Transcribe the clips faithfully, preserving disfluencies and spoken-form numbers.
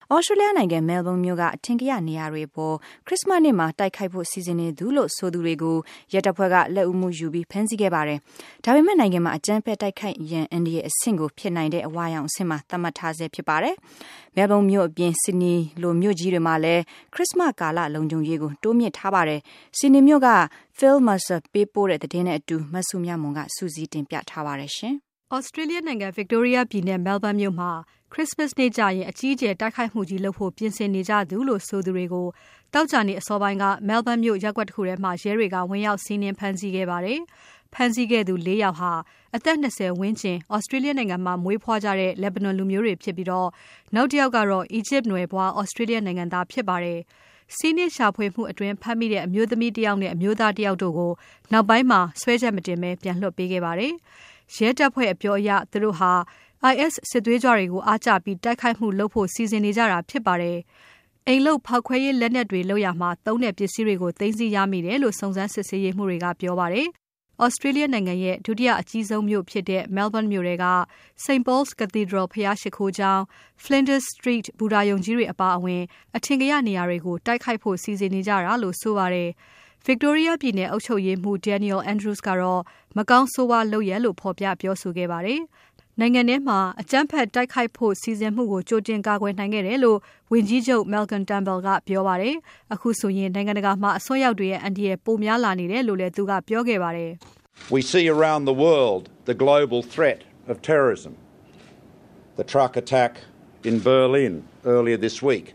Australia နိုင်ငံ Melbourne မြို့ကအထင်ကရနေရာတွေပေါ် Christmas နေ့မှာတိုက်ခိုက်ဖို့စီစဉ်နေသူလို့ဆိုသူတွေကိုရဲတပ်ဖွဲ့ကလက်ဦးမှုယူပြီးဖမ်းဆီးခဲ့ပါတယ်။ဒါပေမဲ့နိုင်ငံမှာအကြမ်းဖက်တိုက်ခိုက်ရန်အန္တရာယ်အဆင့်ကိုဖြစ်နိုင်တဲ့အဝါရောင်အဆင့်မှာသတ်မှတ်ထားဆဲဖြစ်ပါတယ်။ Melbourne မြို့အပြင် Sydney လိုမြို့ကြီးတွေမှာလည်း Christmas ကာလလုံခြုံရေးကိုတိုးမြှင့်ထားပါတယ်။ Sydney မြို့က Phil Mercer ပေးပို့တဲ့သတင်းနဲ့အတူမဆုမြတ်မွန်ကစူးစီးတင်ပြထားပါတယ်ရှင်။ Australia နိုင်ငံ Victoria ပြည်နယ် Melbourne မြို့မှာ Christmas နေ့ကျရင်အကြီးအကျယ်တိုက်ခိုက်မှုကြီးလုပ်ဖို့ပြင်ဆင်နေကြသူလို့ဆိုသူတွေကိုသောကြာနေ့အစောပိုင်းက Melbourne မြို့ရပ်ကွက်တစ်ခုထဲမှာရဲတွေကဝင်ရောက်စီးနင်းဖမ်းဆီးခဲ့ပါတယ်။ဖမ်းဆီးခဲ့သူလေးယောက်ဟာအသက်၂၀ဝန်းကျင် Australia နိုင်ငံမှာမွေးဖွားကြတဲ့ Lebanon လူမျိုးတွေဖြစ်ပြီးတော့နောက်တစ်ယောက်ကတော့ Egypt နွယ်ဖွား Australia နိုင်ငံသားဖြစ်ပါတယ်။စီးနင်းရှာဖွေမှုအတွင်းဖမ်းမိတဲ့အမျိုးသမီးတစ်ယောက်နဲ့အမျိုးသားတစ်ယောက်တို့ကိုနောက်ပိုင်းမှာဆွဲချက်မတင်ဘဲပြန်လွှတ်ပေးခဲ့ပါတယ်။ရဲတပ်ဖွဲ့အပြောအရသူတို့ဟာ IS စစ်သွေးကြွတွေကိုအားကျပြီးတိုက်ခိုက်မှုလုပ်ဖို့စီစဉ်နေကြတာဖြစ်ပါတယ်။အိမ်လုပ်ဖောက်ခွဲရေးလက်နက်တွေလုပ်ရမှာသုံးတဲ့ပစ္စည်းတွေကိုသိမ်းဆည်းရမိတယ်လို့စုံစမ်းစစ်ဆေးရေးမှူးတွေကပြောပါတယ်။ Australia နိုင်ငံရဲ့ဒုတိယအကြီးဆုံးမြို့ဖြစ်တဲ့ Melbourne မြို့ထဲက Saint Paul's Cathedral ဘုရားရှိခိုးကျောင်း Flinders Street ဘူတာရုံကြီးတွေအပါအဝင်အထင်ကရနေရာတွေကိုတိုက်ခိုက်ဖို့စီစဉ်နေကြတာလို့ဆိုပါတယ်။ Victoria ပြည်နယ်အုပ်ချုပ်ရေးမှူး Daniel Andrews ကတော့မကောင်းဆိုးဝါးလုပ်ရပ်လို့ဖော်ပြပြောဆိုခဲ့ပါတယ်။နိုင်ငံထဲမှာအကြမ်းဖက်တိုက်ခိုက်ဖို့စီစဉ်မှုကိုကြိုတင်ကာကွယ်နိုင်ခဲ့တယ်လို့ဝန်ကြီးချုပ် Malcolm Turnbull ကပြောပါတယ်။အခုဆိုရင်နိုင်ငံတကာမှာအစွန်းရောက်တွေရဲ့အန္တရာယ်ပိုများလာနေတယ်လို့လည်းသူကပြောခဲ့ပါတယ်။ We see around the world the global threat of terrorism. The truck attack in Berlin earlier this week.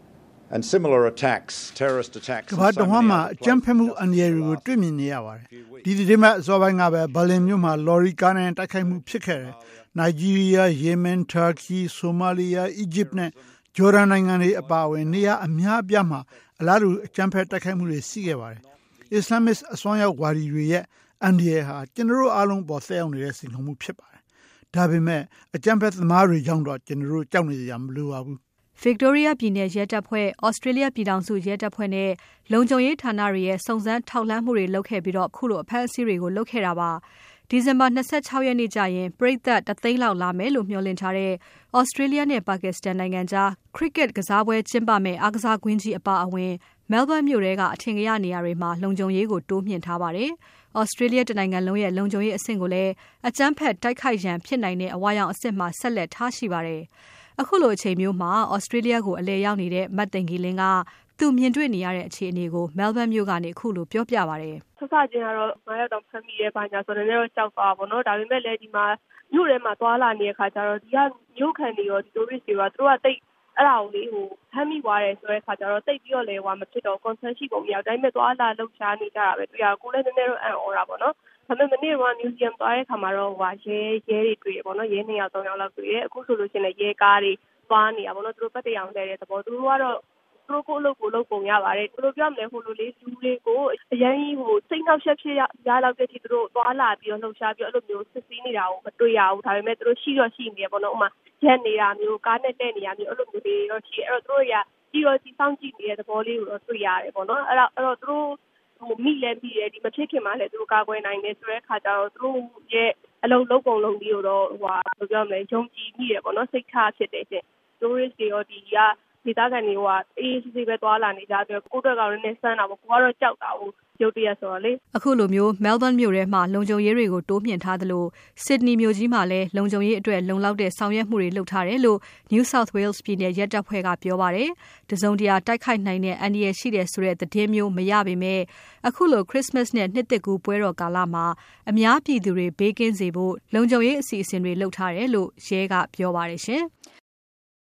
And similar attacks, terrorist attacks. ကမ္ဘာတဝန်းမှာအကြမ်းဖက်မှုအန္တရာယ်တွေကိုတွေ့မြင်နေရပါတယ်။ဒီသတင်းမှအစောပိုင်းကပဲဘာလင်မြို့မှာလော်ရီကားနဲ့တိုက်ခိုက်မှုဖြစ်ခဲ့တယ်။ Nigeria, Yemen, Turkey, Somalia, Egypt နဲ့ Jordan နိုင်ငံတွေအပါအဝင်နေရာအများအပြားမှာအလားတူအကြမ်းဖက်တိုက်ခိုက်မှုတွေရှိခဲ့ပါတယ်။ Islamist အစွမ်းရောက်ဝါဒီတွေရဲ့အန္တရာယ်ဟာကျွန်တော်တို့အားလုံးပေါ်သက်ရောက်နေတဲ့စိန်ခေါ်မှုဖြစ်ပါတယ်။ဒါပေမဲ့အကြမ်းဖက်သမားတွေကြောင့်တော့ကျွန်တော်တို့ကြောက်နေကြမလိုပါဘူး။ Victoria ပြည်နယ်ရဲတပ်ဖွဲ့ Australia ပြည်ထောင်စုရဲတပ်ဖွဲ့နဲ့လုံခြုံရေးဌာနတွေရဲ့စုံစမ်းထောက်လှမ်းမှုတွေလုပ်ခဲ့ပြီးတော့ခုလိုအဖမ်းအဆီးတွေကိုလုပ်ခဲ့တာပါ။ဒီဇင်ဘာ၂၆ရက်နေ့ကျရင်ပရိသတ်တစ်သိန်းလောက်လာမယ်လို့မျှော်လင့်ထားတဲ့ Australia နဲ့ Pakistan နိုင်ငံကြား Cricket ကစားပွဲကျင်းပမယ့်အားကစားကွင်းကြီးအပါအဝင် Melbourne မြို့ထဲကအထင်ကရနေရာတွေမှာလုံခြုံရေးကိုတိုးမြှင့်ထားပါတယ်။ Australia တနိုင်ငံလုံးရဲ့လုံခြုံရေးအဆင့်ကိုလည်းအကြမ်းဖက်တိုက်ခိုက်ရန်ဖြစ်နိုင်တဲ့အဝါရောင်အဆင့်မှာဆက်လက်ထားရှိပါတယ်။အခုလိုအချိန်မျိုးမှာ Australia ကိုအလည်ရောက်နေတဲ့မတ်သိင်္ဂီလင်းကသူမြင်တွေ့နေရတဲ့အခြေအနေကို Melbourne မြို့ကနေအခုလိုပြောပြပါတယ်။ဆက်စချင်းကတော့ငါးယောက်တောင်ဖမ်းမိရဲပါညာဆိုတော့လည်းကြောက်သွားပါတော့။ဒါပေမဲ့လည်းဒီမှာမြို့ထဲမှာသွားလာနေတဲ့ခါကျတော့ဒီကမြို့ခံတွေရောဒီ tourist တွေရောသူတို့ကတိတ်အဲ့ဒါကိုလေဟိုဖမ်းမိသွားတယ်ဆိုတဲ့ခါကျတော့တိတ်ပြီးတော့လေဟိုမဖြစ်တော့ concern ရှိပုံမရဘူး။ဒါပေမဲ့သွားလာလှုပ်ရှားနေကြတာပဲတွေ့ရကိုလည်းနည်းနည်းတော့အံ့ဩတာပေါ့နော်။ဒါပေမဲ့မနေ့က museum သွားတဲ့ခါမှာတော့ဟိုရဲရဲတွေတွေ့ရပေါ့နော်။ရဲနှစ်ယောက်သုံးယောက်လောက်တွေ့ရအခုဆိုလို့ရှိရင်ရဲကားတွေသွားနေတာပေါ့နော်။သူတို့ပတ်တရားတဲ့တဲ့သဘောသူတို့ကတော့သူတို့ကိုအလုပ်ကိုလုပ်ပုံရပါတယ်။သူတို့ပြောမလဲဟိုလိုလေးလူတွေကိုအရင်ကြီးဟိုစိတ်နှောက်ယှက်ဖြစ်ရလောက်တဲ့အထိသူတို့သွားလာပြီးတော့လှုပ်ရှားပြီးအဲ့လိုမျိုးစစ်ဆေးနေတာကိုမတွေ့ရဘူး။ဒါပေမဲ့သူတို့ရှိတော့ရှိနေရပေါ့နော်။ဥမာရက်နေတာမျိုးကားနဲ့တဲ့နေရမျိုးအဲ့လိုမျိုးတွေတော့ရှိအဲ့တော့သူတို့ရကြီးရောကြီးစောင့်ကြည့်နေတဲ့သဘောလေးကိုတော့တွေ့ရတယ်ပေါ့နော်။အဲ့တော့အဲ့တော့သူတို့ဟိုမိလဲပြီးတယ်ဒီမဖြစ်ခင်မှာလည်းသူတို့ကာကွယ်နိုင်တယ်ဆိုတဲ့ခါကျတော့သူတို့ရဲ့အလုံးလုံးပုံလုံးကြီးကိုတော့ဟိုဟာဘယ်လိုပြောမလဲယုံကြည်မိရပေါ့နော်စိတ်ချဖြစ်တယ်ရှင်။ tourist တွေရောဒီကဒေသခံတွေကအေးစစ်စစ်ပဲသွားလာနေကြတယ်ကိုယ့်အတွက်ကတော့နည်းစမ်းတာပေါ့ကိုကတော့ကြောက်တာကိုရုတ်တရက်ဆိုတော့လေအခုလိုမျိုး Melbourne မြို့ထဲမှာလုံခြုံရေးတွေကိုတိုးမြှင့်ထားသလို Sydney မြို့ကြီးမှာလည်းလုံခြုံရေးအတွက်လုံလောက်တဲ့ဆောင်ရွက်မှုတွေလုပ်ထားတယ်လို့ New South Wales ပြည်နယ်ရဲတပ်ဖွဲ့ကပြောပါတယ်။တစုံတရာတိုက်ခိုက်နိုင်တဲ့အန္တရာယ်ရှိတယ်ဆိုတဲ့သတင်းမျိုးမရပေမဲ့အခုလို Christmas နဲ့နှစ်သစ်ကူးပွဲတော်ကာလမှာအများပြည်သူတွေဘေးကင်းစေဖို့လုံခြုံရေးအစီအစဉ်တွေလုပ်ထားတယ်လို့ရဲကပြောပါတယ်ရှင်။